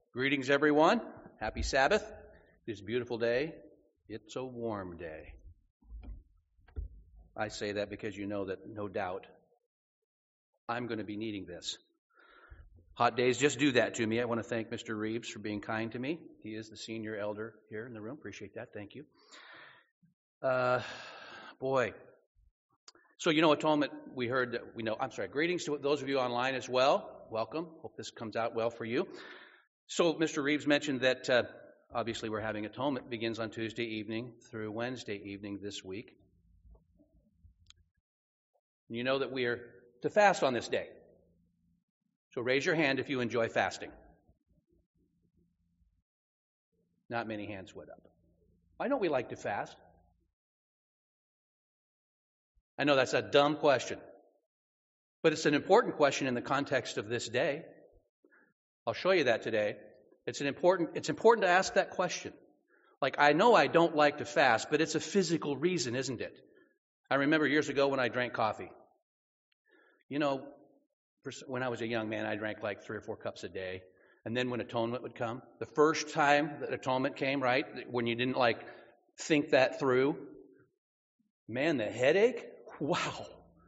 Greetings, everyone. Happy Sabbath. It is a beautiful day. It's a warm day. I say that because you know that, no doubt, I'm going to be needing this. Hot days just do that to me. I want to thank Mr. Reeves for being kind to me. He is the senior elder here in the room. Appreciate that. Thank you. So, atonement, we heard that we know. I'm sorry. Greetings to those of you online as well. Welcome. Hope this comes out well for you. So, Mr. Reeves mentioned that obviously we're having atonement. It begins on Tuesday evening through Wednesday evening this week. You know that we are to fast on this day. So raise your hand if you enjoy fasting. Not many hands went up. Why don't we like to fast? I know that's a dumb question, but it's an important question in the context of this day. I'll show you that today. It's important to ask that question. Like, I know I don't like to fast, but it's a physical reason, isn't it? I remember years ago when I drank coffee. When I was a young man, I drank like 3 or 4 cups a day. And then when atonement would come, the first time that atonement came, right, when you didn't think that through, man, the headache, wow.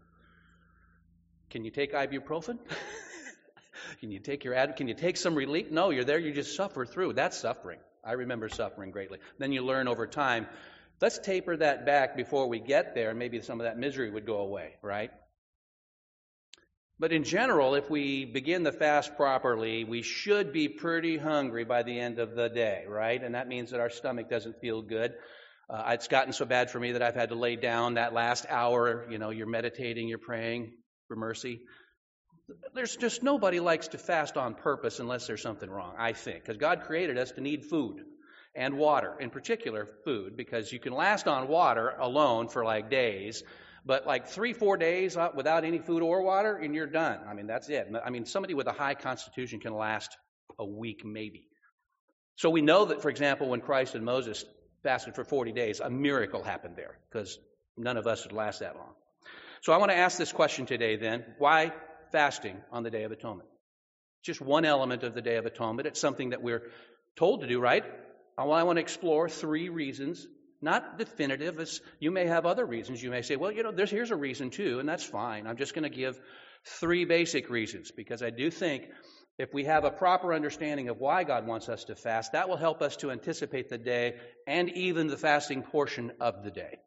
Can you take ibuprofen? Can you take some relief? No, you're there, you just suffer through. That's suffering. I remember suffering greatly. Then you learn over time, let's taper that back before we get there, and maybe some of that misery would go away, right? But in general, if we begin the fast properly, we should be pretty hungry by the end of the day, right? And that means that our stomach doesn't feel good. It's gotten so bad for me that I've had to lay down that last hour. You're meditating, you're praying for mercy. There's just nobody likes to fast on purpose unless there's something wrong, I think. Because God created us to need food and water, in particular food, because you can last on water alone for days. But 3-4 days without any food or water, and you're done. That's it. Somebody with a high constitution can last a week, maybe. So we know that, for example, when Christ and Moses fasted for 40 days, a miracle happened there, because none of us would last that long. So I want to ask this question today then. Why fasting on the Day of Atonement? Just one element of the Day of Atonement. It's something that we're told to do, right? I want to explore 3 reasons. Not definitive. You may have other reasons. You may say, well, here's a reason too, and that's fine. I'm just going to give 3 basic reasons, because I do think if we have a proper understanding of why God wants us to fast, that will help us to anticipate the day and even the fasting portion of the day.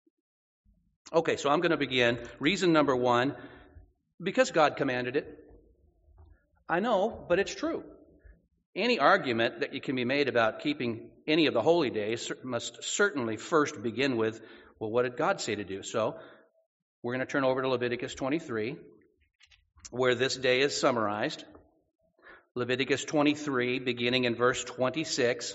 Okay, so I'm going to begin. Reason number 1, because God commanded it. I know, but it's true. Any argument that can be made about keeping any of the holy days must certainly first begin with, well, what did God say to do? So we're going to turn over to Leviticus 23, where this day is summarized. Leviticus 23, beginning in verse 26.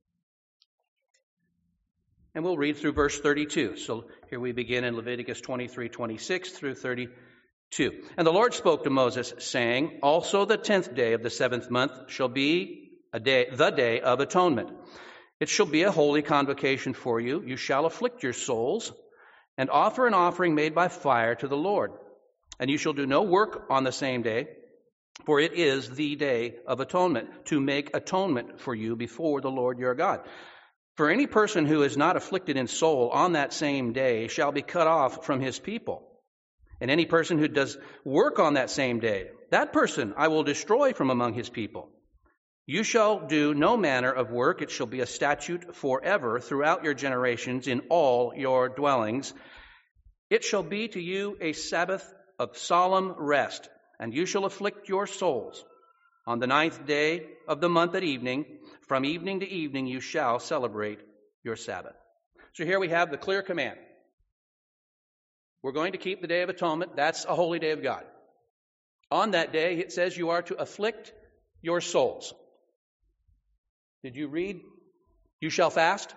And we'll read through verse 32. So here we begin in Leviticus 23, 26 through 32. And the Lord spoke to Moses, saying, also the 10th day of the 7th month shall be the day of atonement. It shall be a holy convocation for you. You shall afflict your souls and offer an offering made by fire to the Lord. And you shall do no work on the same day, for it is the day of atonement, to make atonement for you before the Lord your God. For any person who is not afflicted in soul on that same day shall be cut off from his people. And any person who does work on that same day, that person I will destroy from among his people. You shall do no manner of work. It shall be a statute forever throughout your generations in all your dwellings. It shall be to you a Sabbath of solemn rest, and you shall afflict your souls. On the 9th day of the month at evening, from evening to evening, you shall celebrate your Sabbath. So here we have the clear command. We're going to keep the Day of Atonement. That's a holy day of God. On that day, it says you are to afflict your souls. Did you read, you shall fast?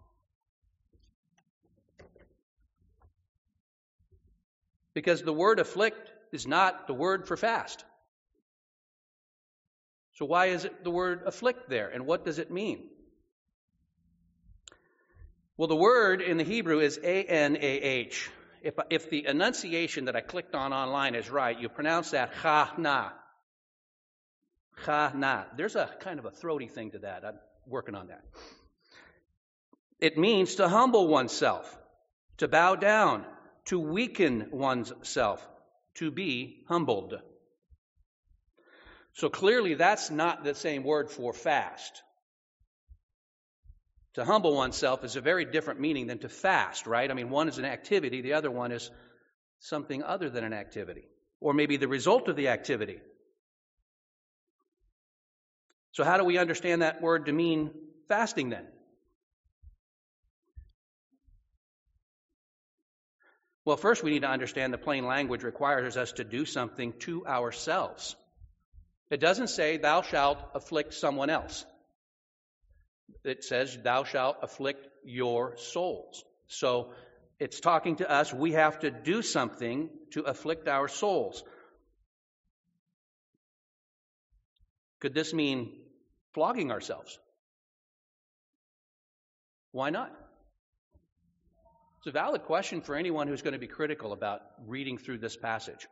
Because the word afflict is not the word for fast. So why is it the word afflict there? And what does it mean? Well, the word in the Hebrew is A-N-A-H. If the enunciation that I clicked on online is right, you pronounce that cha-na. Chana. There's a kind of a throaty thing to that. I'm working on that. It means to humble oneself, to bow down, to weaken oneself, to be humbled. So clearly that's not the same word for fast. To humble oneself is a very different meaning than to fast, right? I mean, one is an activity, the other one is something other than an activity, or maybe the result of the activity. So how do we understand that word to mean fasting then? Well, first we need to understand the plain language requires us to do something to ourselves. It doesn't say, thou shalt afflict someone else. It says, thou shalt afflict your souls. So it's talking to us. We have to do something to afflict our souls. Could this mean flogging ourselves? Why not? It's a valid question for anyone who's going to be critical about reading through this passage.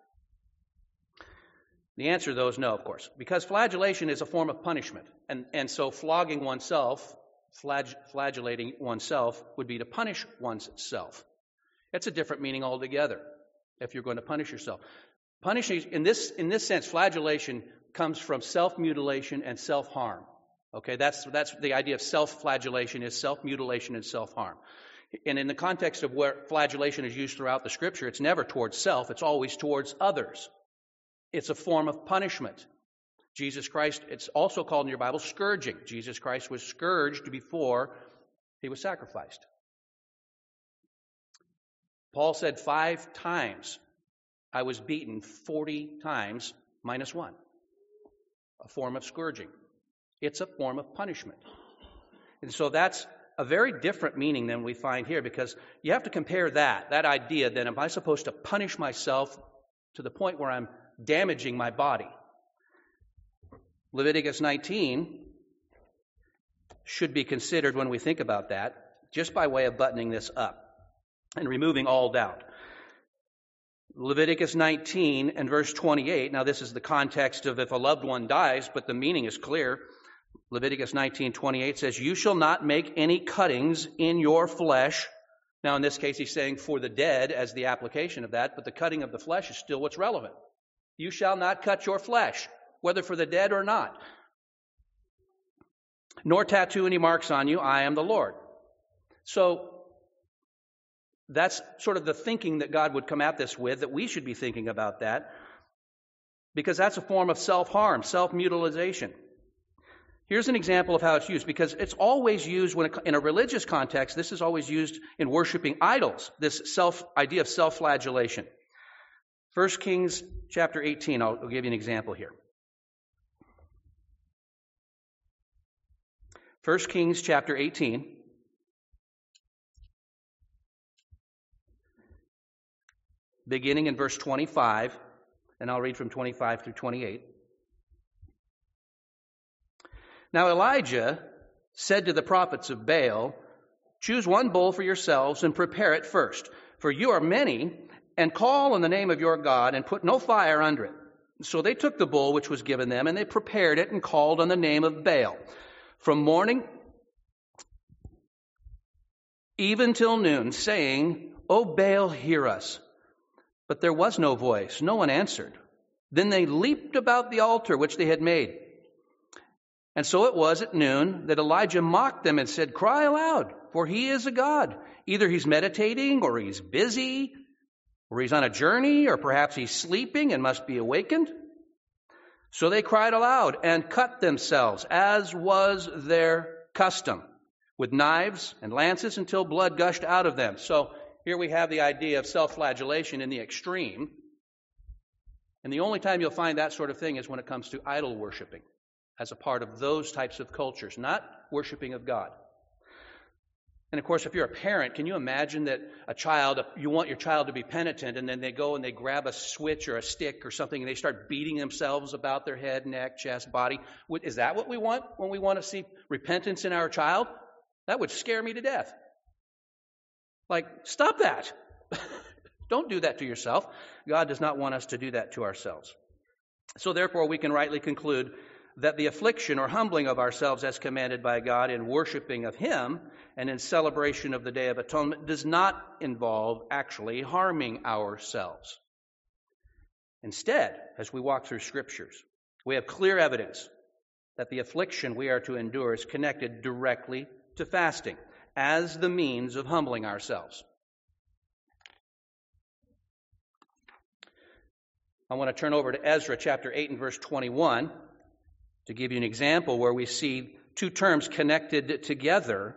The answer, though, is no, of course, because flagellation is a form of punishment. And so flogging oneself, flagellating oneself, would be to punish oneself. It's a different meaning altogether if you're going to punish yourself. Punishing, in this sense, flagellation comes from self-mutilation and self-harm. Okay, that's the idea of self-flagellation is self-mutilation and self-harm. And in the context of where flagellation is used throughout the Scripture, it's never towards self, it's always towards others. It's a form of punishment. Jesus Christ, it's also called in your Bible scourging. Jesus Christ was scourged before he was sacrificed. Paul said 5 times, I was beaten 40 times minus 1. A form of scourging. It's a form of punishment. And so that's a very different meaning than we find here, because you have to compare that idea, then am I supposed to punish myself to the point where I'm damaging my body? Leviticus 19 should be considered when we think about that, just by way of buttoning this up and removing all doubt. Leviticus 19 and verse 28, now this is the context of if a loved one dies, but the meaning is clear. Leviticus 19:28 says, you shall not make any cuttings in your flesh. Now in this case he's saying for the dead as the application of that, but the cutting of the flesh is still what's relevant. You shall not cut your flesh, whether for the dead or not. Nor tattoo any marks on you, I am the Lord. So that's sort of the thinking that God would come at this with, that we should be thinking about that, because that's a form of self-harm, self-mutilation. Here's an example of how it's used, because it's always used in a religious context. This is always used in worshiping idols, this idea of self-flagellation. 1 Kings chapter 18, I'll give you an example here. 1 Kings chapter 18. Beginning in verse 25, and I'll read from 25 through 28. Now Elijah said to the prophets of Baal, choose one bull for yourselves and prepare it first, for you are many, and call on the name of your God and put no fire under it. So they took the bull which was given them, and they prepared it and called on the name of Baal. From morning even till noon, saying, O Baal, hear us. But there was no voice, no one answered. Then they leaped about the altar which they had made. And so it was at noon that Elijah mocked them and said, cry aloud, for he is a god. Either he's meditating, or he's busy, or he's on a journey, or perhaps he's sleeping and must be awakened. So they cried aloud and cut themselves, as was their custom, with knives and lances until blood gushed out of them. So here we have the idea of self-flagellation in the extreme. And the only time you'll find that sort of thing is when it comes to idol worshiping, as a part of those types of cultures, not worshiping of God. And of course, if you're a parent, can you imagine that you want your child to be penitent, and then they go and they grab a switch or a stick or something and they start beating themselves about their head, neck, chest, body? Is that what we want when we want to see repentance in our child? That would scare me to death. Like, stop that. Don't do that to yourself. God does not want us to do that to ourselves. So therefore, we can rightly conclude that the affliction or humbling of ourselves as commanded by God in worshiping of Him and in celebration of the Day of Atonement does not involve actually harming ourselves. Instead, as we walk through Scriptures, we have clear evidence that the affliction we are to endure is connected directly to fasting as the means of humbling ourselves. I want to turn over to Ezra chapter 8 and verse 21 to give you an example where we see two terms connected together.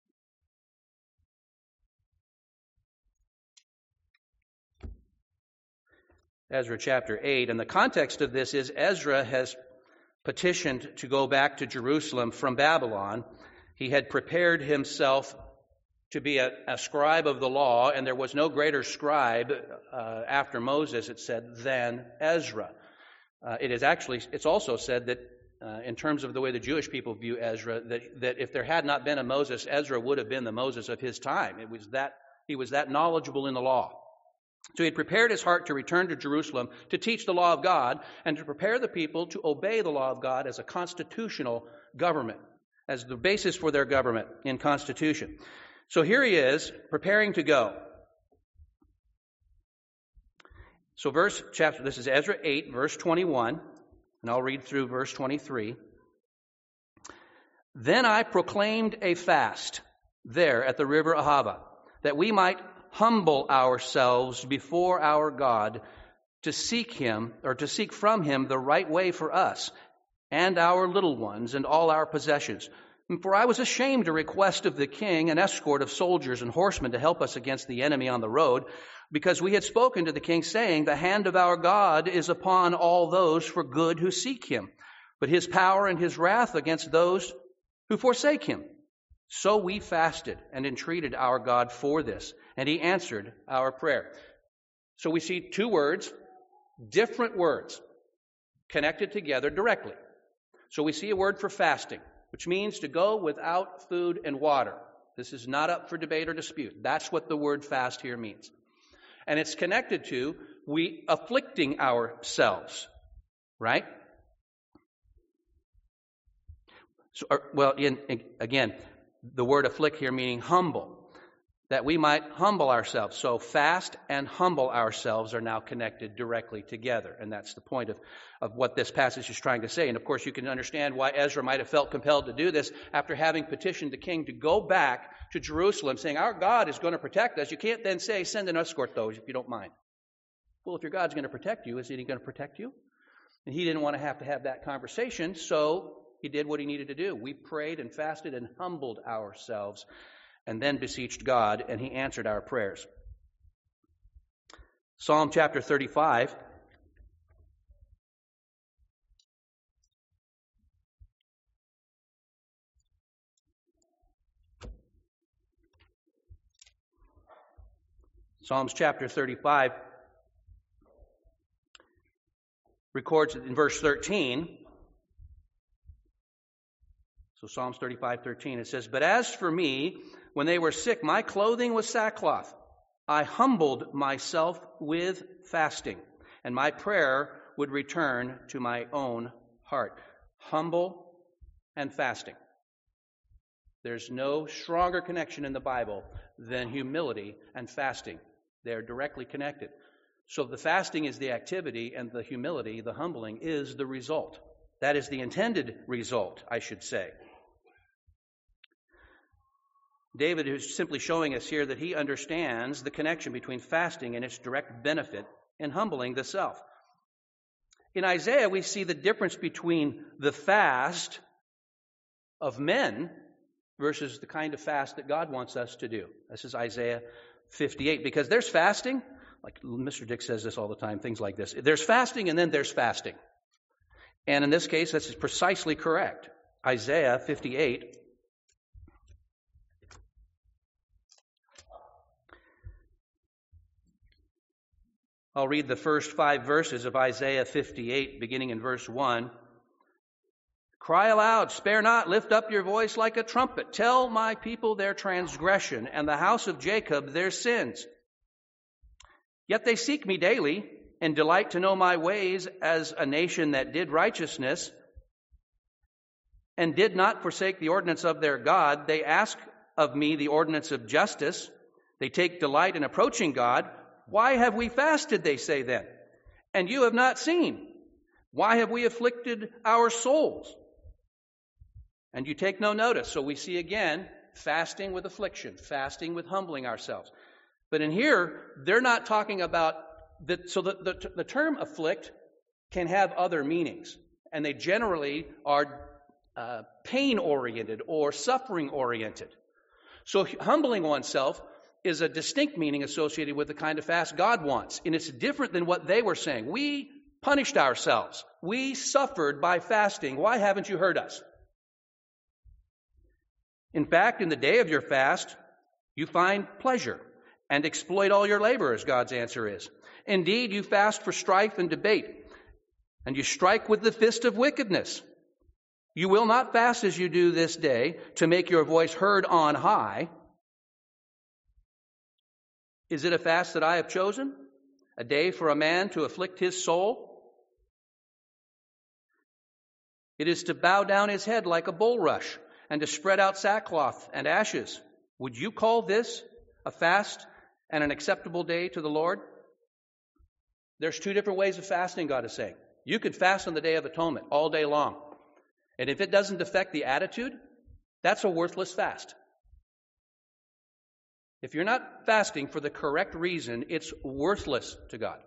Ezra chapter 8, and the context of this is Ezra has petitioned to go back to Jerusalem from Babylon. He had prepared himself to be a scribe of the law, and there was no greater scribe after Moses, it said, than Ezra. It's also said that in terms of the way the Jewish people view Ezra, that if there had not been a Moses, Ezra would have been the Moses of his time. He was that knowledgeable in the law. So he had prepared his heart to return to Jerusalem to teach the law of God and to prepare the people to obey the law of God as a constitutional government, as the basis for their government in constitution. So here he is, preparing to go. So this is Ezra 8, verse 21, and I'll read through verse 23. Then I proclaimed a fast there at the river Ahava, that we might humble ourselves before our God to seek Him, or to seek from Him the right way for us and our little ones and all our possessions. For I was ashamed to request of the king an escort of soldiers and horsemen to help us against the enemy on the road, because we had spoken to the king, saying, the hand of our God is upon all those for good who seek Him, but His power and His wrath against those who forsake Him. So we fasted and entreated our God for this, and He answered our prayer. So we see two words, different words, connected together directly. So we see a word for fasting, which means to go without food and water. This is not up for debate or dispute. That's what the word fast here means. And it's connected to we afflicting ourselves, right? So, again, the word afflict here meaning humble, that we might humble ourselves. So fast and humble ourselves are now connected directly together. And that's the point of what this passage is trying to say. And of course, you can understand why Ezra might have felt compelled to do this after having petitioned the king to go back to Jerusalem, saying, our God is going to protect us. You can't then say, send an escort, though, if you don't mind. Well, if your God's going to protect you, isn't He going to protect you? And he didn't want to have that conversation, so he did what he needed to do. We prayed and fasted and humbled ourselves, and then beseeched God, and He answered our prayers. Psalm chapter 35. Psalms chapter 35 records it in verse 13. So Psalms 35:13, it says, but as for me, when they were sick, my clothing was sackcloth. I humbled myself with fasting, and my prayer would return to my own heart. Humble and fasting. There's no stronger connection in the Bible than humility and fasting. They're directly connected. So the fasting is the activity, and the humility, the humbling, is the result. That is the intended result, I should say. David is simply showing us here that he understands the connection between fasting and its direct benefit in humbling the self. In Isaiah, we see the difference between the fast of men versus the kind of fast that God wants us to do. This is Isaiah 58, because there's fasting, like Mr. Dick says this all the time, things like this. There's fasting and then there's fasting. And in this case, this is precisely correct. Isaiah 58. I'll read the first 5 verses of Isaiah 58, beginning in verse 1. Cry aloud, spare not, lift up your voice like a trumpet. Tell my people their transgression, and the house of Jacob their sins. Yet they seek me daily, and delight to know my ways as a nation that did righteousness, and did not forsake the ordinance of their God. They ask of me the ordinance of justice. They take delight in approaching God. Why have we fasted, they say then, and you have not seen? Why have we afflicted our souls? And you take no notice. So we see again, fasting with affliction, fasting with humbling ourselves. But in here, they're not talking about that. So the term afflict can have other meanings, and they generally are pain-oriented or suffering-oriented. So humbling oneself is a distinct meaning associated with the kind of fast God wants, and it's different than what they were saying. We punished ourselves. We suffered by fasting. Why haven't you heard us? In fact, in the day of your fast, you find pleasure and exploit all your laborers, God's answer is. Indeed, you fast for strife and debate, and you strike with the fist of wickedness. You will not fast as you do this day to make your voice heard on high. Is it a fast that I have chosen? A day for a man to afflict his soul? It is to bow down his head like a bulrush and to spread out sackcloth and ashes. Would you call this a fast and an acceptable day to the Lord? There's two different ways of fasting, God is saying. You could fast on the Day of Atonement all day long. And if it doesn't affect the attitude, that's a worthless fast. If you're not fasting for the correct reason, it's worthless to God.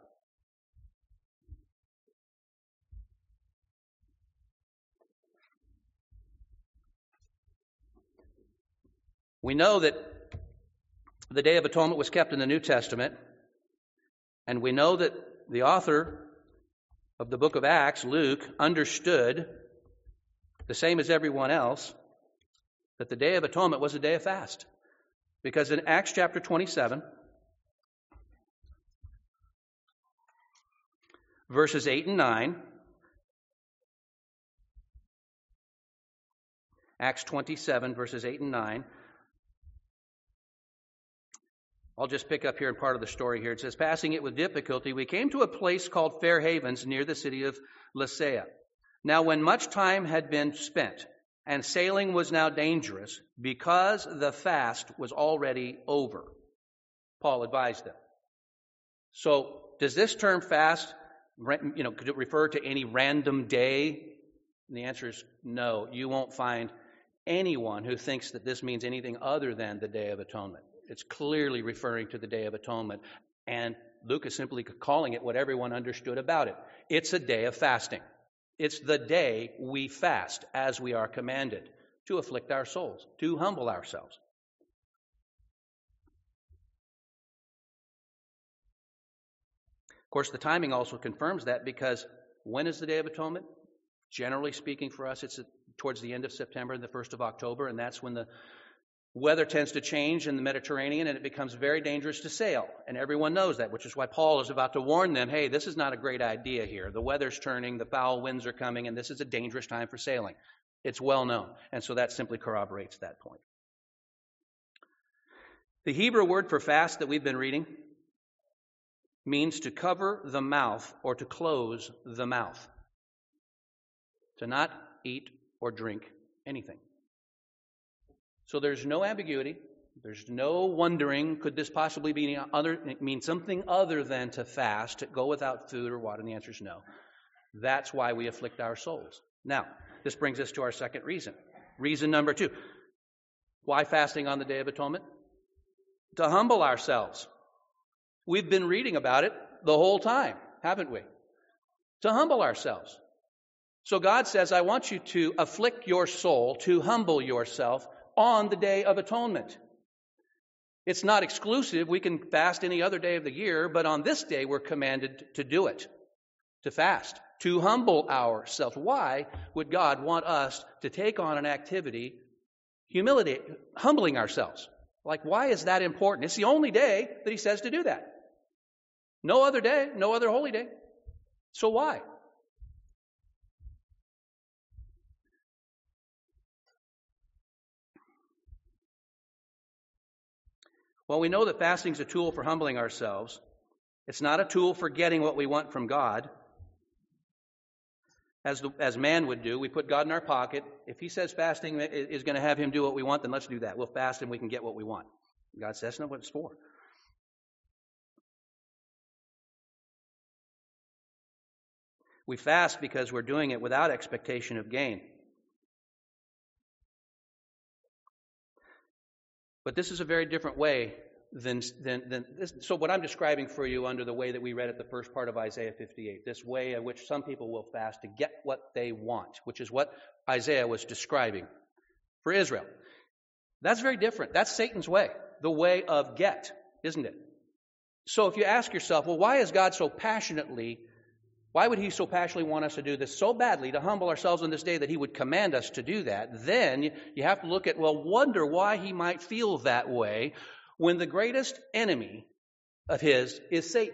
We know that the Day of Atonement was kept in the New Testament, and we know that the author of the book of Acts, Luke, understood, the same as everyone else, that the Day of Atonement was a day of fast. Because in Acts chapter 27, verses 8 and 9, Acts 27, verses 8 and 9, I'll just pick up here in part of the story here. It says, passing it with difficulty, we came to a place called Fair Havens near the city of Lasea. Now when much time had been spent, and sailing was now dangerous, because the fast was already over, Paul advised them. So does this term fast, could it refer to any random day? And the answer is no. You won't find anyone who thinks that this means anything other than the Day of Atonement. It's clearly referring to the Day of Atonement, and Luke is simply calling it what everyone understood about it. It's a day of fasting. It's the day we fast as we are commanded to afflict our souls, to humble ourselves. Of course, the timing also confirms that, because when is the Day of Atonement? Generally speaking for us, it's towards the end of September and the 1st of October, and that's when the weather tends to change in the Mediterranean, and it becomes very dangerous to sail. And everyone knows that, which is why Paul is about to warn them, hey, this is not a great idea here. The weather's turning, the foul winds are coming, and this is a dangerous time for sailing. It's well known. And so that simply corroborates that point. The Hebrew word for fast that we've been reading means to cover the mouth or to close the mouth. To not eat or drink anything. So there's no ambiguity. There's no wondering, could this possibly mean something other than to fast, to go without food or water? And the answer is no. That's why we afflict our souls. Now, this brings us to our second reason. Reason number 2. Why fasting on the Day of Atonement? To humble ourselves. We've been reading about it the whole time, haven't we? To humble ourselves. So God says, I want you to afflict your soul, to humble yourself on the Day of Atonement. It's not exclusive. We can fast any other day of the year, but on this day we're commanded to do it, to fast, to humble ourselves. Why would God want us to take on an activity, humility, humbling ourselves? Like, why is that important? It's the only day that he says to do that. No other day, no other holy day. So why? Well, we know that fasting is a tool for humbling ourselves. It's not a tool for getting what we want from God. as man would do. We put God in our pocket. If he says fasting is going to have him do what we want, then let's do that. We'll fast and we can get what we want. God says, that's not what it's for. We fast because we're doing it without expectation of gain. But this is a very different way than this. So what I'm describing for you under the way that we read at the first part of Isaiah 58, this way in which some people will fast to get what they want, which is what Isaiah was describing for Israel. That's very different. That's Satan's way, the way of get, isn't it? So if you ask yourself, well, why would he so passionately want us to do this so badly, to humble ourselves on this day that he would command us to do that? Then you have to look at, wonder why he might feel that way when the greatest enemy of his is Satan.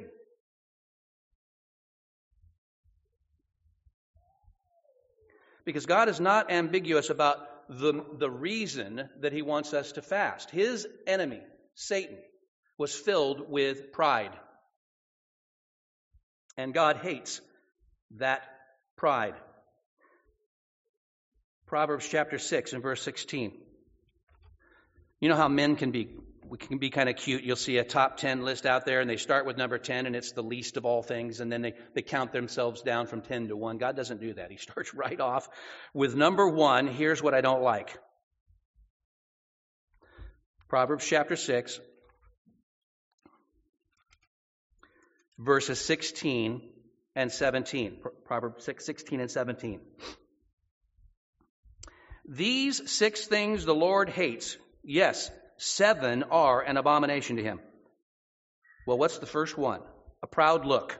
Because God is not ambiguous about the reason that he wants us to fast. His enemy, Satan, was filled with pride. And God hates that pride. Proverbs chapter 6 and verse 16. You know how men can be kind of cute. You'll see a top 10 list out there, and they start with number 10, and it's the least of all things, and then they count themselves down from 10 to 1. God doesn't do that. He starts right off with number 1. Here's what I don't like. Proverbs chapter 6, verses 16 and 17. Proverbs 6, 16 and 17. These 6 things the Lord hates. Yes, 7 are an abomination to him. Well, what's the first one? A proud look.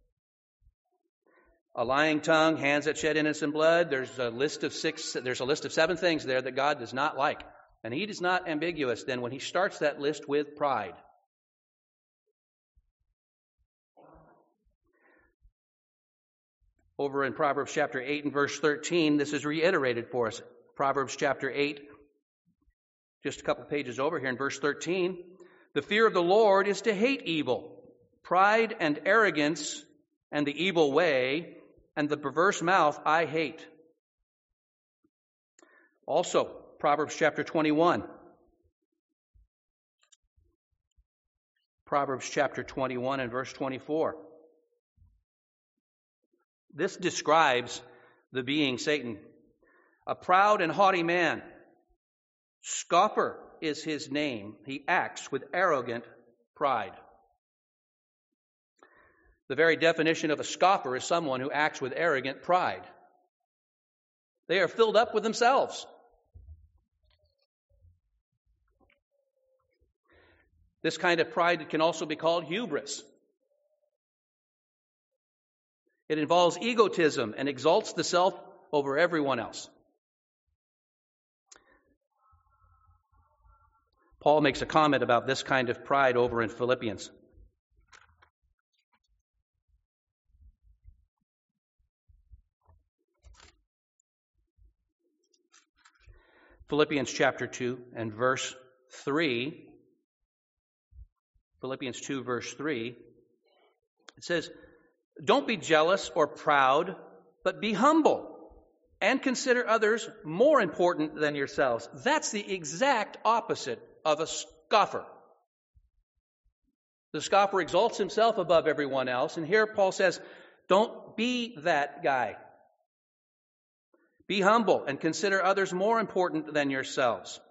A lying tongue, hands that shed innocent blood. There's a list of 7 things there that God does not like. And he is not ambiguous then when he starts that list with pride. Over in Proverbs chapter 8 and verse 13, this is reiterated for us. Proverbs chapter 8, just a couple pages over here in verse 13. The fear of the Lord is to hate evil, pride and arrogance and the evil way and the perverse mouth I hate. Also, Proverbs chapter 21. Proverbs chapter 21 and verse 24. This describes the being Satan. A proud and haughty man. Scoffer is his name. He acts with arrogant pride. The very definition of a scoffer is someone who acts with arrogant pride. They are filled up with themselves. This kind of pride can also be called hubris. It involves egotism and exalts the self over everyone else. Paul makes a comment about this kind of pride over in Philippians. Philippians chapter 2 and verse 3. Philippians 2 verse 3. It says, don't be jealous or proud, but be humble and consider others more important than yourselves. That's the exact opposite of a scoffer. The scoffer exalts himself above everyone else. And here Paul says, don't be that guy. Be humble and consider others more important than yourselves.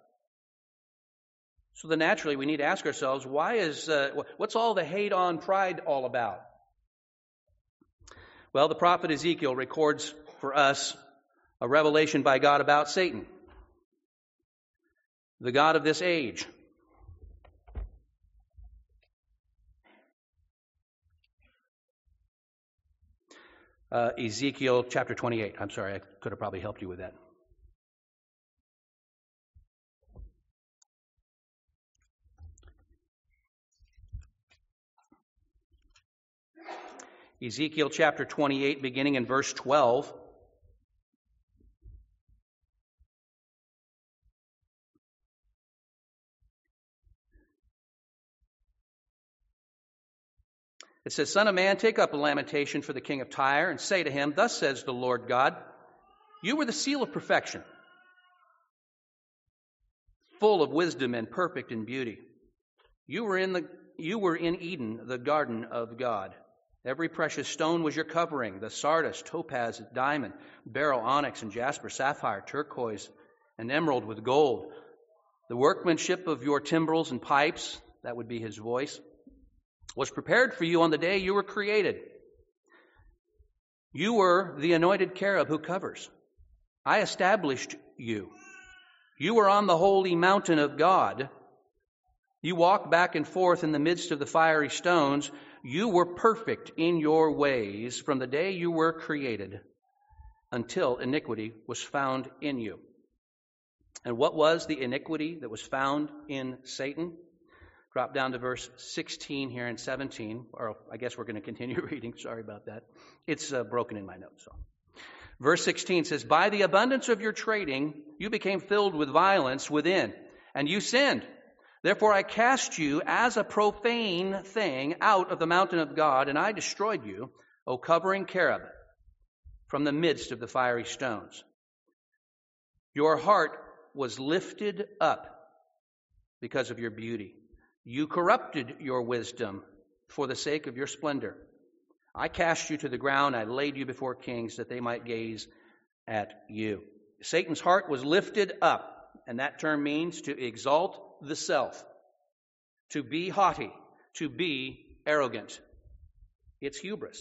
So then naturally we need to ask ourselves, what's all the hate on pride all about? Well, the prophet Ezekiel records for us a revelation by God about Satan, the god of this age. Ezekiel chapter 28. I'm sorry, I could have probably helped you with that. Ezekiel chapter 28, beginning in verse 12. It says, Son of man, take up a lamentation for the king of Tyre, and say to him, Thus says the Lord God, you were the seal of perfection, full of wisdom and perfect in beauty. You were in Eden, the garden of God. Every precious stone was your covering, the sardius, topaz, diamond, beryl, onyx, and jasper, sapphire, turquoise, and emerald with gold. The workmanship of your timbrels and pipes, that would be his voice, was prepared for you on the day you were created. You were the anointed cherub who covers. I established you. You were on the holy mountain of God. You walked back and forth in the midst of the fiery stones. You were perfect in your ways from the day you were created until iniquity was found in you. And what was the iniquity that was found in Satan? Drop down to verse 16 here and 17, or I guess we're going to continue reading. Sorry about that. It's broken in my notes. So. Verse 16 says, By the abundance of your trading, you became filled with violence within, and you sinned. Therefore I cast you as a profane thing out of the mountain of God, and I destroyed you, O covering cherub, from the midst of the fiery stones. Your heart was lifted up because of your beauty. You corrupted your wisdom for the sake of your splendor. I cast you to the ground. I laid you before kings that they might gaze at you. Satan's heart was lifted up, and that term means to exalt the self, to be haughty, to be arrogant. It's hubris.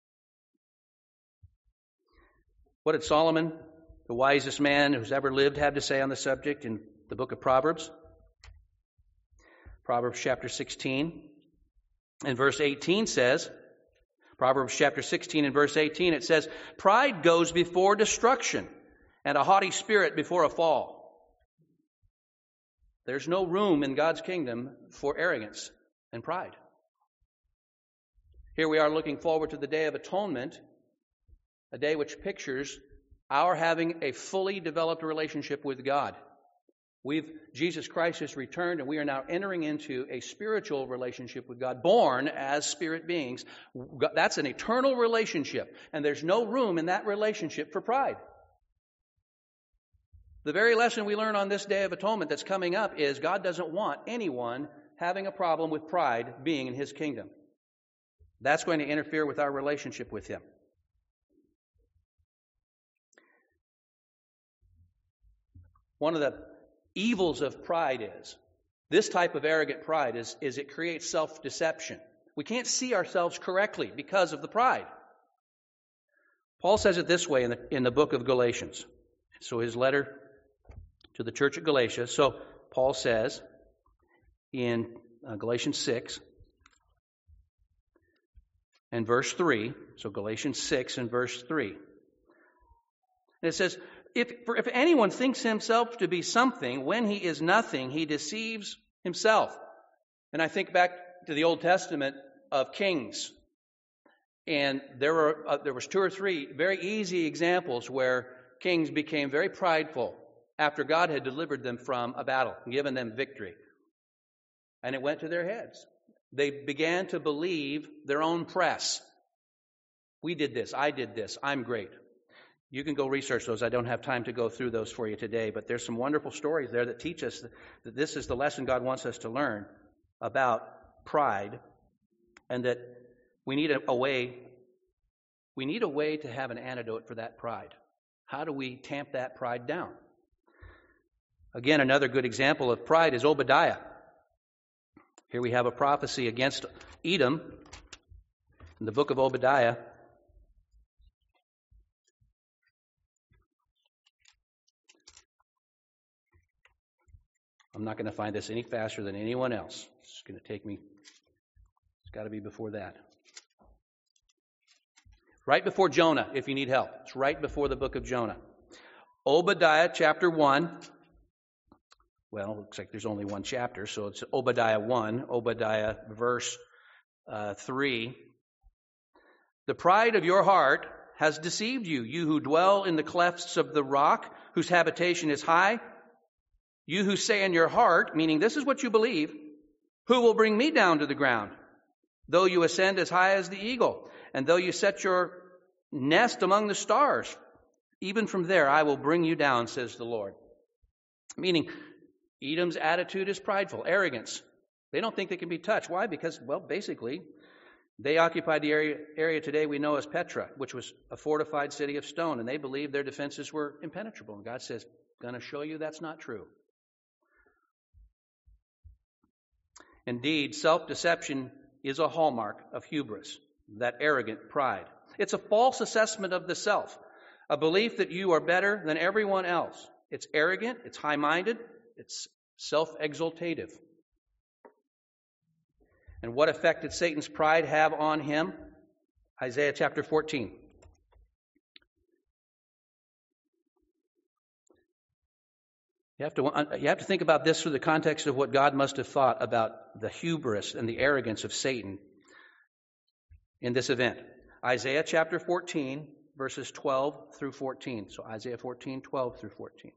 What did Solomon, the wisest man who's ever lived, have to say on the subject in the book of Proverbs? Proverbs chapter 16 and verse 18 says, Proverbs chapter 16 and verse 18, it says, Pride goes before destruction, and a haughty spirit before a fall. There's no room in God's kingdom for arrogance and pride. Here we are looking forward to the Day of Atonement, a day which pictures our having a fully developed relationship with God. Jesus Christ has returned, and we are now entering into a spiritual relationship with God, born as spirit beings. That's an eternal relationship, and there's no room in that relationship for pride. The very lesson we learn on this Day of Atonement that's coming up is God doesn't want anyone having a problem with pride being in His kingdom. That's going to interfere with our relationship with Him. One of the evils of pride is, this type of arrogant pride is it creates self-deception. We can't see ourselves correctly because of the pride. Paul says it this way in the book of Galatians. So his letter to the church at Galatia. So Paul says in Galatians 6 and verse 3. So Galatians 6 and verse 3. And it says, if anyone thinks himself to be something when he is nothing, he deceives himself. And I think back to the Old Testament of kings. And there was 2 or 3 very easy examples where kings became very prideful after God had delivered them from a battle and given them victory. And it went to their heads. They began to believe their own press. We did this. I did this. I'm great. You can go research those. I don't have time to go through those for you today, but there's some wonderful stories there that teach us that this is the lesson God wants us to learn about pride, and that we need a way to have an antidote for that pride. How do we tamp that pride down? Again, another good example of pride is Obadiah. Here we have a prophecy against Edom in the book of Obadiah. I'm not going to find this any faster than anyone else. It's going to take me, it's got to be before that. Right before Jonah, if you need help. It's right before the book of Jonah. Obadiah chapter 1. Well, it looks like there's only one chapter, so it's Obadiah 1, Obadiah verse 3. The pride of your heart has deceived you, you who dwell in the clefts of the rock, whose habitation is high. You who say in your heart, meaning this is what you believe, who will bring me down to the ground? Though you ascend as high as the eagle, and though you set your nest among the stars, even from there I will bring you down, says the Lord. Meaning, Edom's attitude is prideful, arrogance. They don't think they can be touched. Why? Because, well, basically, they occupied the area today we know as Petra, which was a fortified city of stone, and they believed their defenses were impenetrable. And God says, I'm going to show you that's not true. Indeed, self-deception is a hallmark of hubris, that arrogant pride. It's a false assessment of the self, a belief that you are better than everyone else. It's arrogant, it's high-minded, it's self-exaltative. And what effect did Satan's pride have on him? Isaiah chapter 14. You have to think about this through the context of what God must have thought about the hubris and the arrogance of Satan in this event. Isaiah chapter 14, verses 12 through 14. So Isaiah 14, 12 through 14.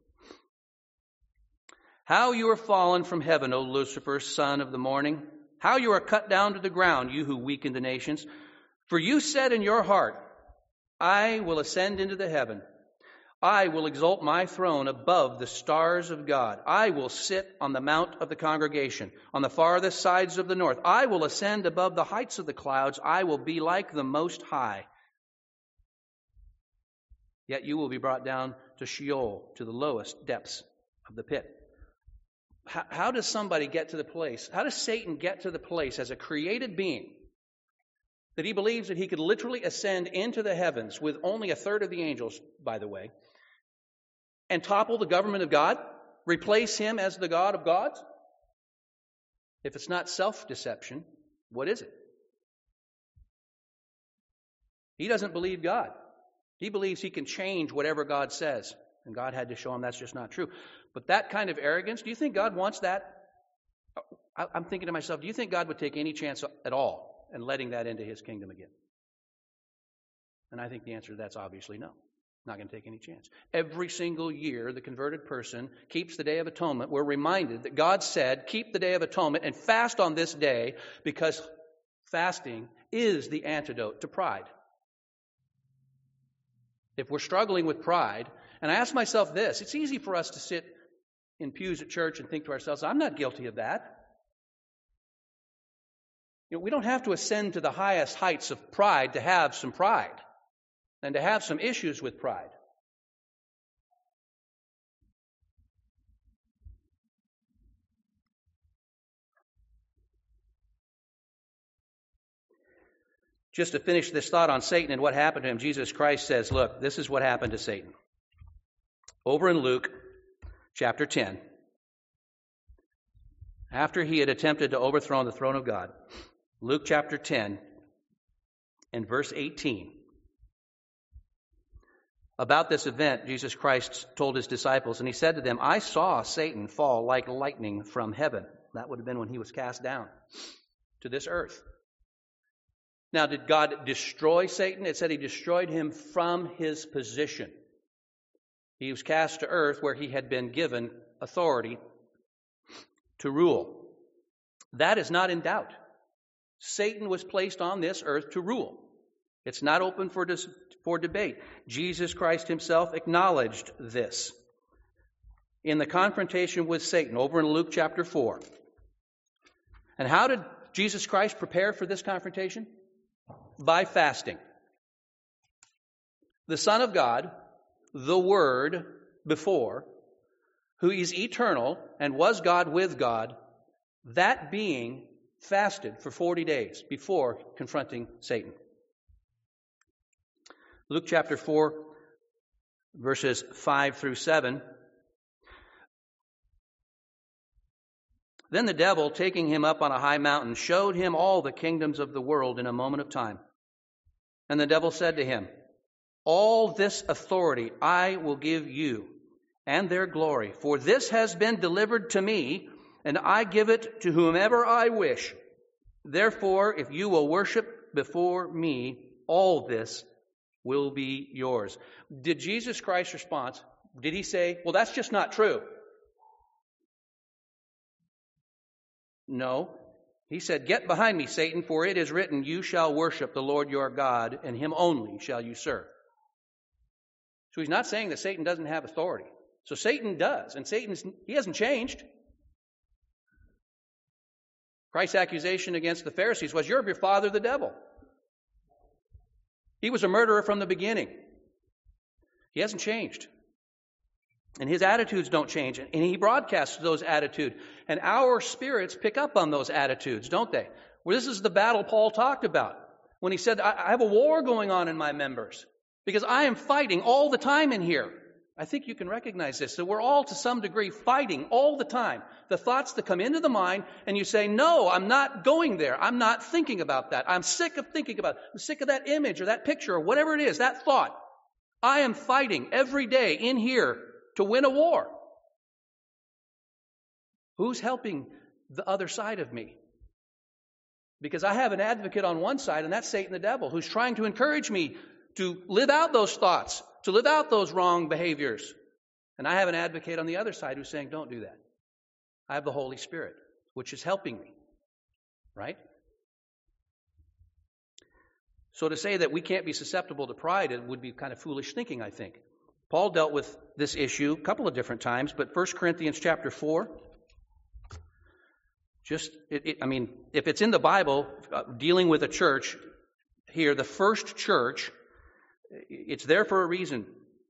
How you are fallen from heaven, O Lucifer, son of the morning. How you are cut down to the ground, you who weaken the nations. For you said in your heart, I will ascend into the heaven. I will exalt my throne above the stars of God. I will sit on the mount of the congregation, on the farthest sides of the north. I will ascend above the heights of the clouds. I will be like the Most High. Yet you will be brought down to Sheol, to the lowest depths of the pit. How does somebody get to the place? How does Satan get to the place as a created being that he believes that he could literally ascend into the heavens with only a third of the angels, by the way, and topple the government of God, replace him as the God of gods? If it's not self-deception, what is it? He doesn't believe God. He believes he can change whatever God says. And God had to show him that's just not true. But that kind of arrogance, do you think God wants that? I'm thinking to myself, do you think God would take any chance at all in letting that into his kingdom again? And I think the answer to that's obviously no. Not going to take any chance. Every single year, the converted person keeps the Day of Atonement. We're reminded that God said, keep the Day of Atonement and fast on this day because fasting is the antidote to pride. If we're struggling with pride, and I ask myself this, it's easy for us to sit in pews at church and think to ourselves, I'm not guilty of that. We don't have to ascend to the highest heights of pride to have some pride and to have some issues with pride. Just to finish this thought on Satan and what happened to him, Jesus Christ says, look, this is what happened to Satan. Over in Luke chapter 10, after he had attempted to overthrow the throne of God, Luke chapter 10 and verse 18. About this event, Jesus Christ told his disciples, and he said to them, I saw Satan fall like lightning from heaven. That would have been when he was cast down to this earth. Now, did God destroy Satan? It said he destroyed him from his position. He was cast to earth where he had been given authority to rule. That is not in doubt. Satan was placed on this earth to rule. It's not open for debate. Jesus Christ himself acknowledged this in the confrontation with Satan over in Luke chapter 4. And how did Jesus Christ prepare for this confrontation? By fasting. The Son of God, the Word before, who is eternal and was God with God, that being fasted for 40 days before confronting Satan. Luke chapter 4, verses 5 through 7. Then the devil, taking him up on a high mountain, showed him all the kingdoms of the world in a moment of time. And the devil said to him, all this authority I will give you, and their glory, for this has been delivered to me, and I give it to whomever I wish. Therefore, if you will worship before me, all this will be yours. Did Jesus Christ's response, did he say, well, that's just not true? No. He said, "Get behind me, Satan, for it is written, you shall worship the Lord your God, and him only shall you serve." So he's not saying that Satan doesn't have authority. So Satan does, and he hasn't changed. Christ's accusation against the Pharisees was, "You're of your father, the devil." He was a murderer from the beginning. He hasn't changed. And his attitudes don't change. And he broadcasts those attitudes. And our spirits pick up on those attitudes, don't they? Well, this is the battle Paul talked about when he said, I have a war going on in my members because I am fighting all the time in here. I think you can recognize this. So we're all to some degree fighting all the time. The thoughts that come into the mind and you say, no, I'm not going there. I'm not thinking about that. I'm sick of thinking about it. I'm sick of that image or that picture or whatever it is, that thought. I am fighting every day in here to win a war. Who's helping the other side of me? Because I have an advocate on one side, and that's Satan the devil, who's trying to encourage me to live out those thoughts, to live out those wrong behaviors. And I have an advocate on the other side who's saying, don't do that. I have the Holy Spirit, which is helping me. Right? So to say that we can't be susceptible to pride, it would be kind of foolish thinking, I think. Paul dealt with this issue a couple of different times, but 1 Corinthians chapter 4, if it's in the Bible, dealing with a church here, the first church, it's there for a reason.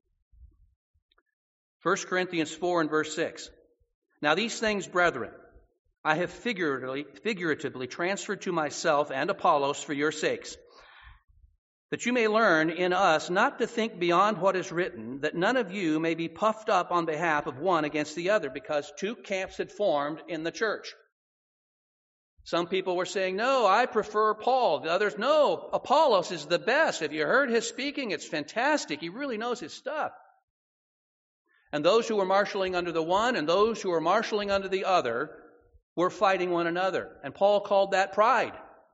1 Corinthians 4 and verse 6. Now these things, brethren, I have figuratively transferred to myself and Apollos for your sakes, that you may learn in us not to think beyond what is written, that none of you may be puffed up on behalf of one against the other, because two camps had formed in the church. Some people were saying, no, I prefer Paul. The others, no, Apollos is the best. Have you heard his speaking? It's fantastic. He really knows his stuff. And those who were marshaling under the one and those who were marshaling under the other were fighting one another. And Paul called that pride.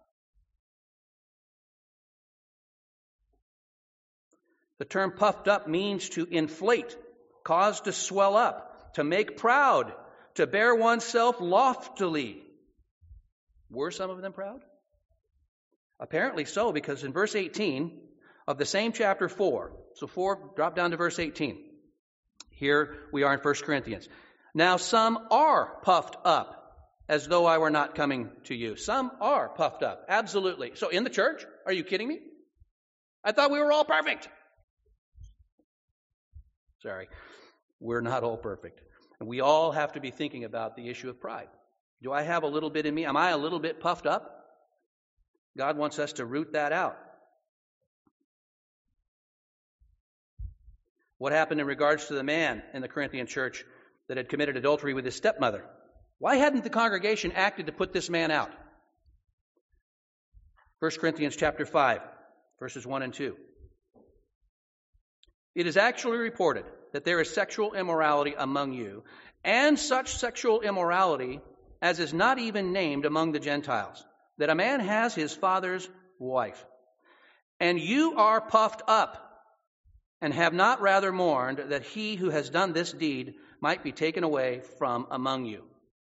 The term puffed up means to inflate, cause to swell up, to make proud, to bear oneself loftily. Were some of them proud? Apparently so, because in verse 18 of the same chapter 4, so 4, drop down to verse 18. Here we are in 1 Corinthians. Now some are puffed up as though I were not coming to you. Some are puffed up, absolutely. So in the church, are you kidding me? I thought we were all perfect. Sorry, we're not all perfect. And we all have to be thinking about the issue of pride. Do I have a little bit in me? Am I a little bit puffed up? God wants us to root that out. What happened in regards to the man in the Corinthian church that had committed adultery with his stepmother? Why hadn't the congregation acted to put this man out? 1 Corinthians chapter 5, verses 1 and 2. It is actually reported that there is sexual immorality among you, and such sexual immorality as is not even named among the Gentiles, that a man has his father's wife. And you are puffed up, and have not rather mourned that he who has done this deed might be taken away from among you.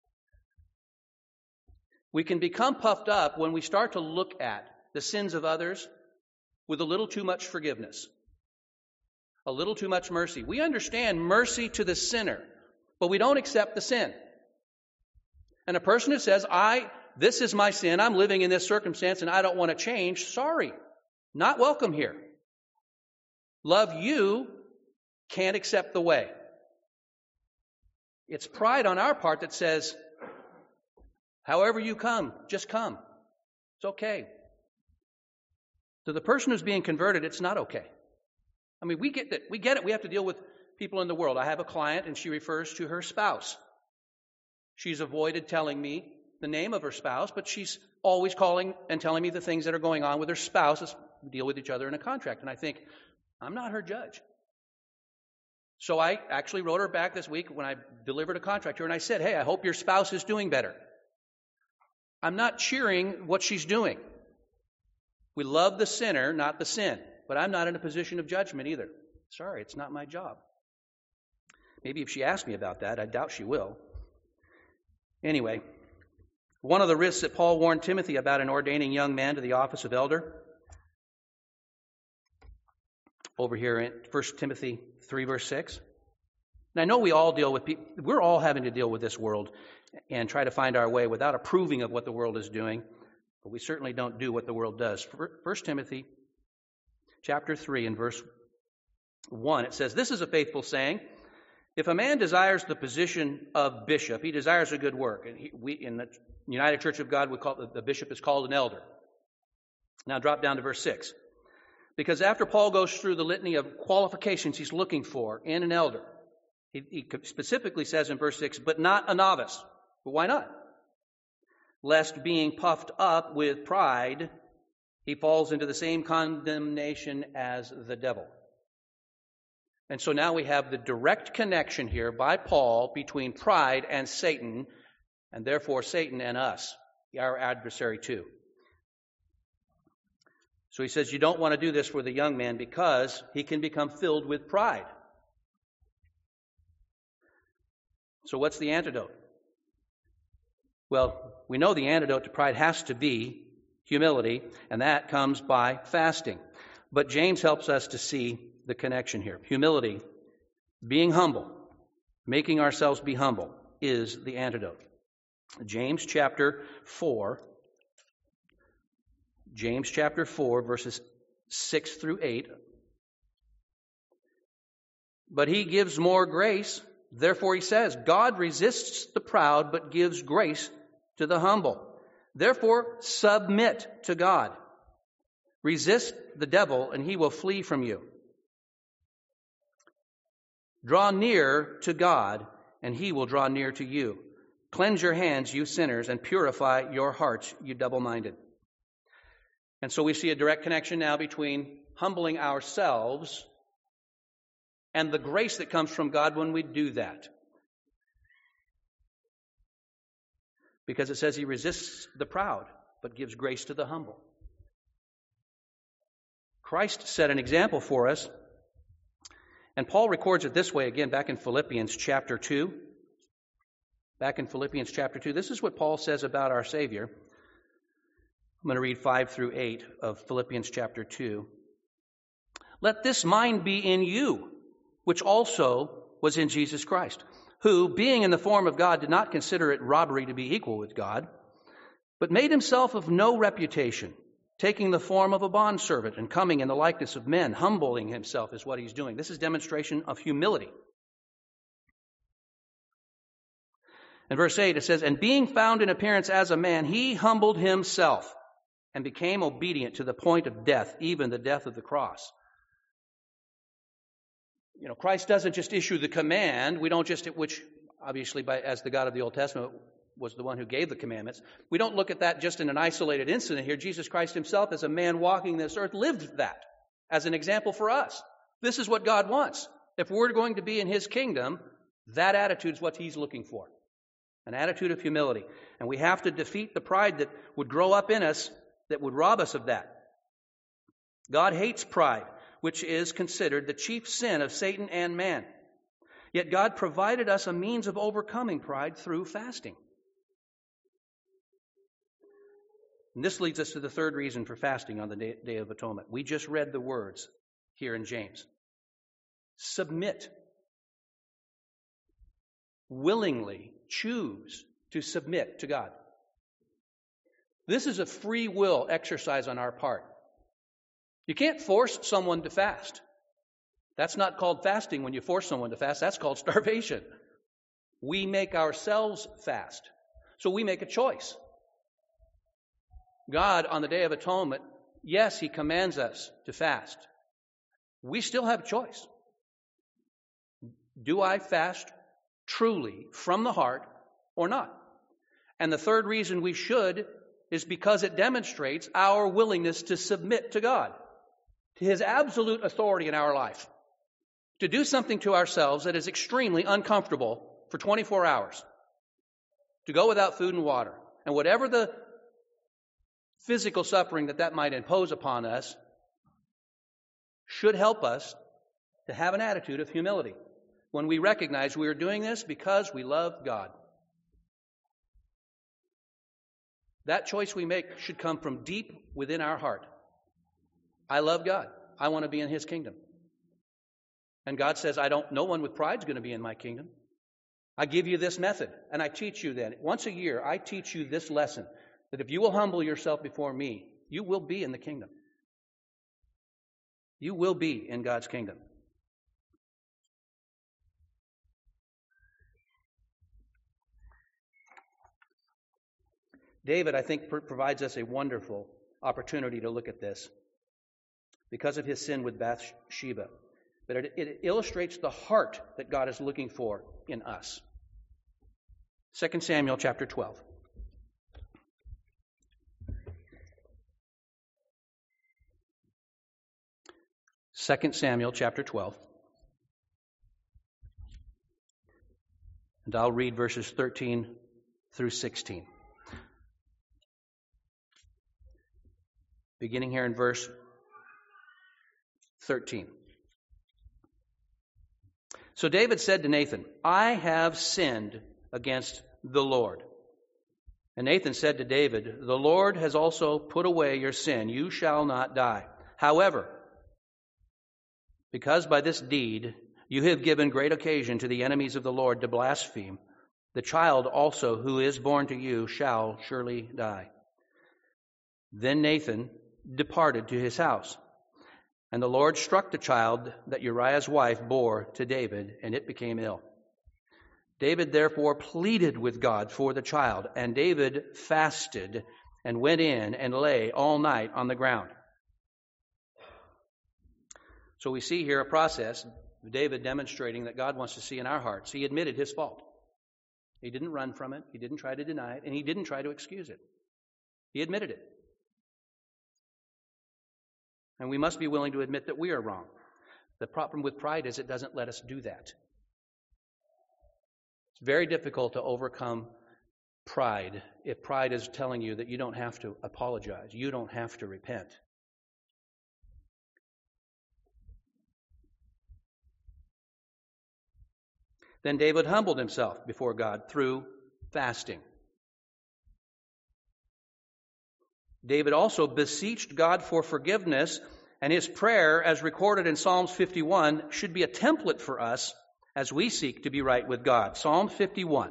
We can become puffed up when we start to look at the sins of others with a little too much forgiveness, a little too much mercy. We understand mercy to the sinner, but we don't accept the sin. And a person who says, this is my sin, I'm living in this circumstance, and I don't want to change, sorry, not welcome here. Love you, can't accept the way. It's pride on our part that says, however you come, just come. It's okay. To the person who's being converted, it's not okay. I mean, we get it. We have to deal with people in the world. I have a client, and she refers to her spouse. She's avoided telling me the name of her spouse, but she's always calling and telling me the things that are going on with her spouse as we deal with each other in a contract. And I think, I'm not her judge. So I actually wrote her back this week when I delivered a contract to her, and I said, hey, I hope your spouse is doing better. I'm not cheering what she's doing. We love the sinner, not the sin. But I'm not in a position of judgment either. Sorry, it's not my job. Maybe if she asked me about that, I doubt she will. Anyway, One of the risks that Paul warned Timothy about in ordaining young men to the office of elder, over here in 1 Timothy 3, verse 6. And I know we all deal with people, we're all having to deal with this world and try to find our way without approving of what the world is doing, but we certainly don't do what the world does. 1 Timothy chapter 3 and verse 1, it says, "This is a faithful saying. If a man desires the position of bishop, he desires a good work." And we in the United Church of God, we call the bishop is called an elder. Now drop down to verse 6. Because after Paul goes through the litany of qualifications he's looking for in an elder, he specifically says in verse 6, "But not a novice." But why not? "Lest being puffed up with pride, he falls into the same condemnation as the devil." And so now we have the direct connection here by Paul between pride and Satan, and therefore Satan and us, our adversary too. So he says you don't want to do this for the young man because he can become filled with pride. So what's the antidote? Well, we know the antidote to pride has to be humility, and that comes by fasting. But James helps us to see the connection here. Humility, being humble, making ourselves be humble, is the antidote. James chapter 4, verses 6 through 8. "But he gives more grace. Therefore he says, God resists the proud, but gives grace to the humble. Therefore submit to God. Resist the devil, and he will flee from you. Draw near to God, and he will draw near to you. Cleanse your hands, you sinners, and purify your hearts, you double-minded." And so we see a direct connection now between humbling ourselves and the grace that comes from God when we do that. Because it says he resists the proud, but gives grace to the humble. Christ set an example for us. And Paul records it this way again back in Philippians chapter 2. Back in Philippians chapter 2, this is what Paul says about our Savior. I'm going to read 5 through 8 of Philippians chapter 2. "Let this mind be in you, which also was in Jesus Christ, who, being in the form of God, did not consider it robbery to be equal with God, but made himself of no reputation, taking the form of a bondservant and coming in the likeness of men." Humbling himself is what he's doing. This is demonstration of humility. In verse 8 it says, "And being found in appearance as a man, he humbled himself and became obedient to the point of death, even the death of the cross." You know, Christ doesn't just issue the command. We don't just, which obviously as the God of the Old Testament was the one who gave the commandments. We don't look at that just in an isolated incident here. Jesus Christ himself, as a man walking this earth, lived that as an example for us. This is what God wants. If we're going to be in his kingdom, that attitude is what he's looking for. An attitude of humility. And we have to defeat the pride that would grow up in us that would rob us of that. God hates pride, which is considered the chief sin of Satan and man. Yet God provided us a means of overcoming pride through fasting. And this leads us to the third reason for fasting on the Day of Atonement. We just read the words here in James. Submit. Willingly choose to submit to God. This is a free will exercise on our part. You can't force someone to fast. That's not called fasting when you force someone to fast. That's called starvation. We make ourselves fast. So we make a choice. God, on the Day of Atonement, yes, he commands us to fast. We still have a choice. Do I fast truly from the heart or not? And the third reason we should is because it demonstrates our willingness to submit to God, to his absolute authority in our life, to do something to ourselves that is extremely uncomfortable for 24 hours, to go without food and water. And whatever the physical suffering that might impose upon us should help us to have an attitude of humility when we recognize we are doing this because we love God. That choice we make should come from deep within our heart. I love God. I want to be in His kingdom. And God says, no one with pride is going to be in my kingdom. I give you this method, and I teach you then. Once a year, I teach you this lesson, that if you will humble yourself before me, you will be in the kingdom. You will be in God's kingdom. David, I think, provides us a wonderful opportunity to look at this because of his sin with Bathsheba. But it illustrates the heart that God is looking for in us. 2 Samuel chapter 12. Second Samuel chapter 12. And I'll read verses 13 through 16. Beginning here in verse 13. So David said to Nathan, I have sinned against the Lord. And Nathan said to David, the Lord has also put away your sin. You shall not die. However, because by this deed you have given great occasion to the enemies of the Lord to blaspheme, the child also who is born to you shall surely die. Then Nathan departed to his house. And the Lord struck the child that Uriah's wife bore to David, and it became ill. David therefore pleaded with God for the child, and David fasted and went in and lay all night on the ground. So we see here a process of David demonstrating that God wants to see in our hearts. He admitted his fault. He didn't run from it. He didn't try to deny it, and he didn't try to excuse it. He admitted it. And we must be willing to admit that we are wrong. The problem with pride is it doesn't let us do that. It's very difficult to overcome pride if pride is telling you that you don't have to apologize, you don't have to repent. Then David humbled himself before God through fasting. David also beseeched God for forgiveness, and his prayer, as recorded in Psalms 51, should be a template for us as we seek to be right with God. Psalm 51.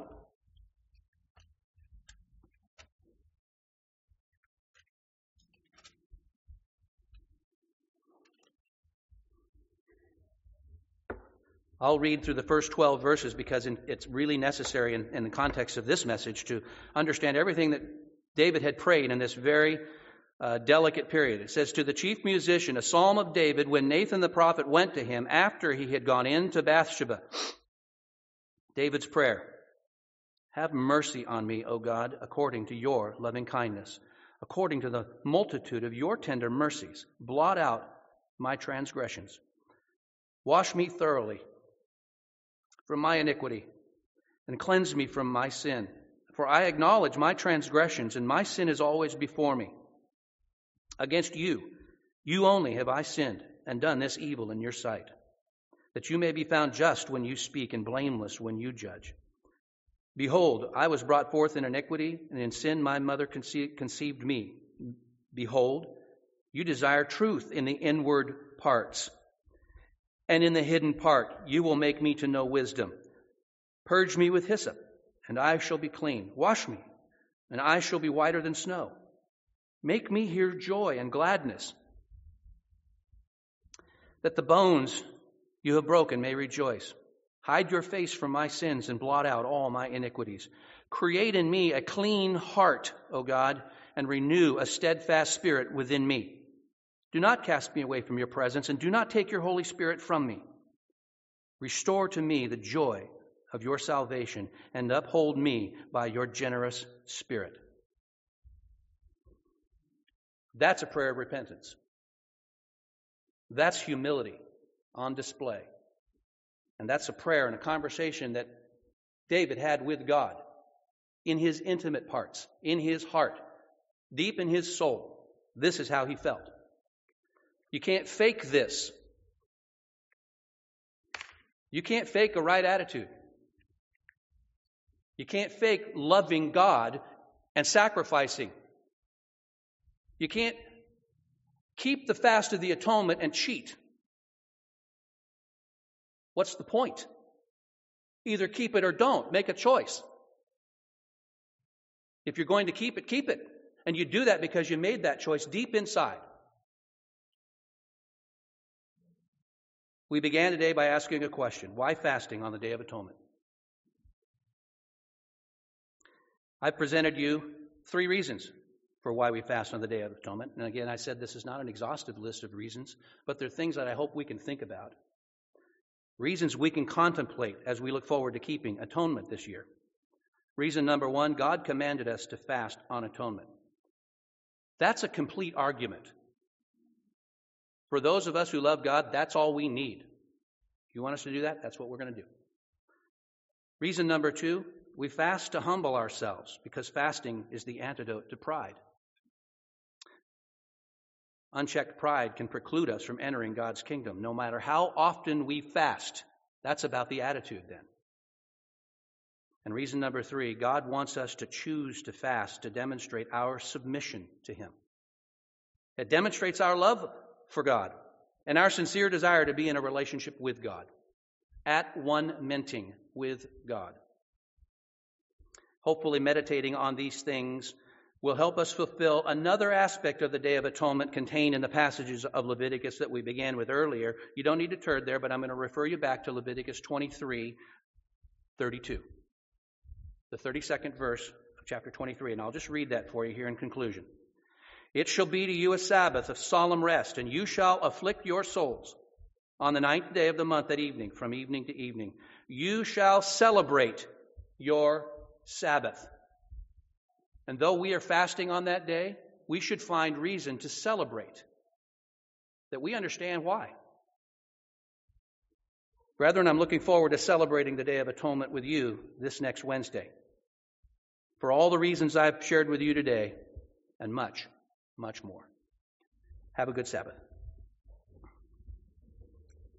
I'll read through the first 12 verses because it's really necessary in the context of this message to understand everything that David had prayed in this very delicate period. It says, to the chief musician, a psalm of David, when Nathan the prophet went to him after he had gone into Bathsheba. David's prayer. Have mercy on me, O God, according to your loving kindness. According to the multitude of your tender mercies, blot out my transgressions. Wash me thoroughly from my iniquity and cleanse me from my sin. For I acknowledge my transgressions, and my sin is always before me. Against you, you only have I sinned and done this evil in your sight, that you may be found just when you speak and blameless when you judge. Behold, I was brought forth in iniquity, and in sin my mother conceived me. Behold, you desire truth in the inward parts, and in the hidden part you will make me to know wisdom. Purge me with hyssop, and I shall be clean. Wash me, and I shall be whiter than snow. Make me hear joy and gladness, that the bones you have broken may rejoice. Hide your face from my sins and blot out all my iniquities. Create in me a clean heart, O God, and renew a steadfast spirit within me. Do not cast me away from your presence, and do not take your Holy Spirit from me. Restore to me the joy of your salvation, and uphold me by your generous spirit. That's a prayer of repentance. That's humility on display. And that's a prayer and a conversation that David had with God in his intimate parts, in his heart, deep in his soul. This is how he felt. You can't fake this. You can't fake a right attitude. You can't fake loving God and sacrificing You can't keep the fast of the atonement and cheat. What's the point? Either keep it or don't. Make a choice. If you're going to keep it, keep it. And you do that because you made that choice deep inside. We began today by asking a question. Why fasting on the Day of Atonement? I've presented you 3 reasons for why we fast on the Day of Atonement. And again, I said this is not an exhaustive list of reasons, but they're things that I hope we can think about. Reasons we can contemplate as we look forward to keeping atonement this year. Reason number 1, God commanded us to fast on atonement. That's a complete argument. For those of us who love God, that's all we need. If you want us to do that, that's what we're going to do. Reason number 2, we fast to humble ourselves because fasting is the antidote to pride. Unchecked pride can preclude us from entering God's kingdom, no matter how often we fast. That's about the attitude then. And reason number 3, God wants us to choose to fast to demonstrate our submission to Him. It demonstrates our love for God and our sincere desire to be in a relationship with God, at one menting with God. Hopefully meditating on these things will help us fulfill another aspect of the Day of Atonement contained in the passages of Leviticus that we began with earlier. You don't need to turn there, but I'm going to refer you back to Leviticus 23:32. The 32nd verse of chapter 23, and I'll just read that for you here in conclusion. It shall be to you a Sabbath of solemn rest, and you shall afflict your souls on the 9th day of the month at evening, from evening to evening. You shall celebrate your Sabbath. And though we are fasting on that day, we should find reason to celebrate, that we understand why. Brethren, I'm looking forward to celebrating the Day of Atonement with you this next Wednesday, for all the reasons I've shared with you today, and much, much more. Have a good Sabbath.